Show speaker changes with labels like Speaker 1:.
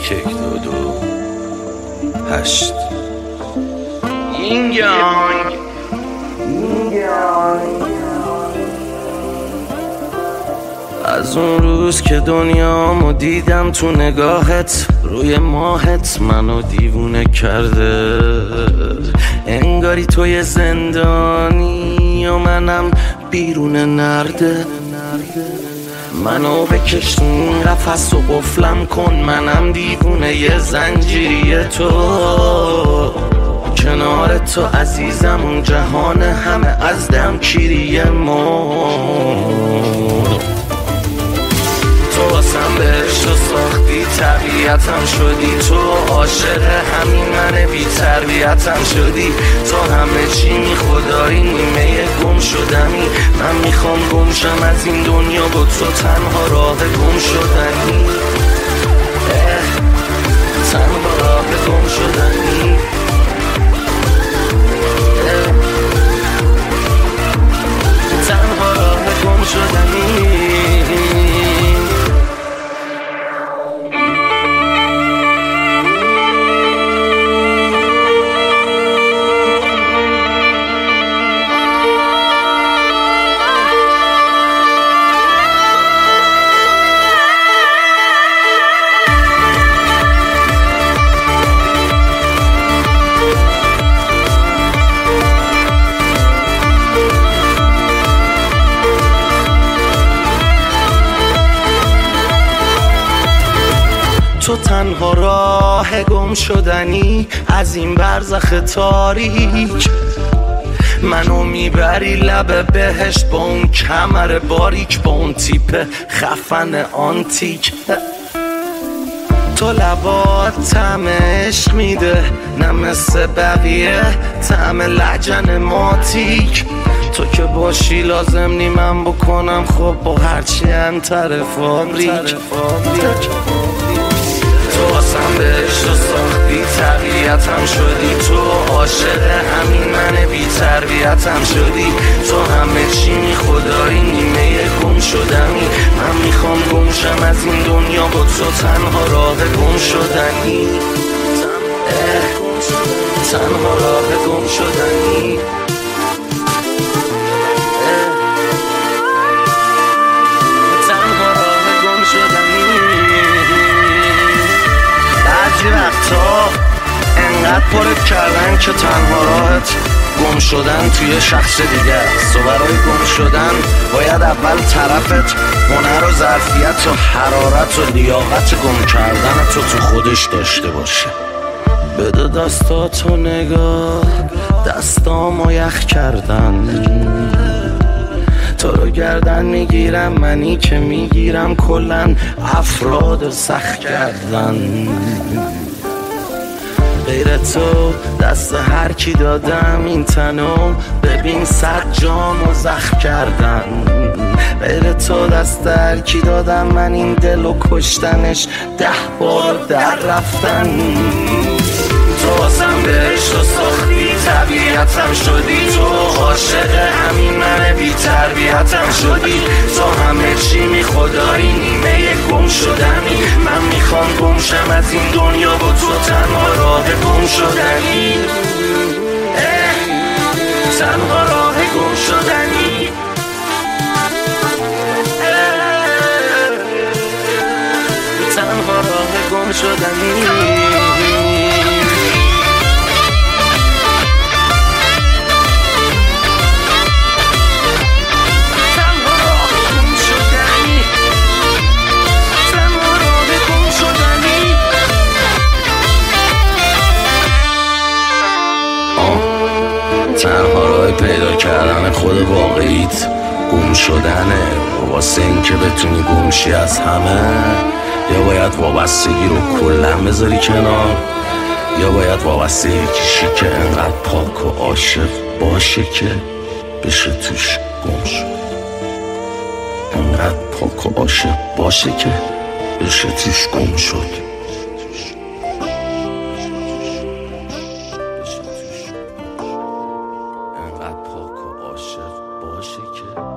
Speaker 1: 8 از اون روز که دنیامو دیدم تو نگاهت، روی ماهت منو دیوونه کرده. انگاری توی زندانی و منم بیرون نرده. منو بکش تو این قفس و قفلم کن، منم دیوونه ی زنجیری تو. کنار تو عزیزم اون جهان همه از دمکیری مرد. تو واسم بهشت و ساختی طبیعتم شدی، تو عاشق همین من بی تربیتم شدی. تو همه چی می خدایی نیمه گم شدنی، من میخوام گم شم از این دنیا با تو، تنها راه گم شدنی، تنها راه گم شدنی. تنها راه گم شدنی. تو تنها راه گم شدنی از این برزخ تاریک. منو میبری لب بهشت با اون کمر باریک، با اون تیپ خفن آنتیک. تو لبات طعم عشق میده، نه مثل بقیه طعم لجن ماتیک. تو که باشی لازم نی من بکنم خب با هرچی انتر فابریک. تو واسم بهشت و ساختی طبیعتم شدی، تو عاشق همین من بی تربیتم شدی. تو همه چی می خدایی نیمه گم شدنی، من میخوام گم شم از این دنیا با تو، تنها راه گم شدنی، تنها راه گم شدنی. بعضی وقتا انقدر پرت کردن که تنها راحت گم شدن توی شخص دیگه است. و برای گم شدن باید اول طرفت هنر و ظرفیت و حرارت و لیاقت گم کردن تو خودش داشته باشه. بده دستاتو نگاه، دستامو یخ کردن. تو رو گردن میگیرم، منی که میگیرم کلن افراد سخت کردن. غیر تو دست هر کی دادم این تنو، ببین 100 جامو زخم کردن. غیر تو دست هر کی دادم من این دلو کشتنش 10 بار در رفتن. تو واسم بهشت و ساختی طبیعتم شدی، تو عاشق همین من بی تربیتم شدی. تو همه چی می خدایی نیمه گم شدنی، من میخوام گم شم از این دنیا با تو، تنها راه گم شدنی، تنها راه گم شدنی. تنها راه گم شدنی. تنها راه پیدا کردن خود واقعیت گم شدنه. واسه این که بتونی گمشی از همه، یا باید وابستگی رو کلا بذاری کنار، یا باید وابسته یکیشی که انقدر پاک و عاشق باشه که بشه توش گم شد. انقدر پاک و عاشق باشه که بشه توش گم شد. انقدر پاک و عاشق باشه که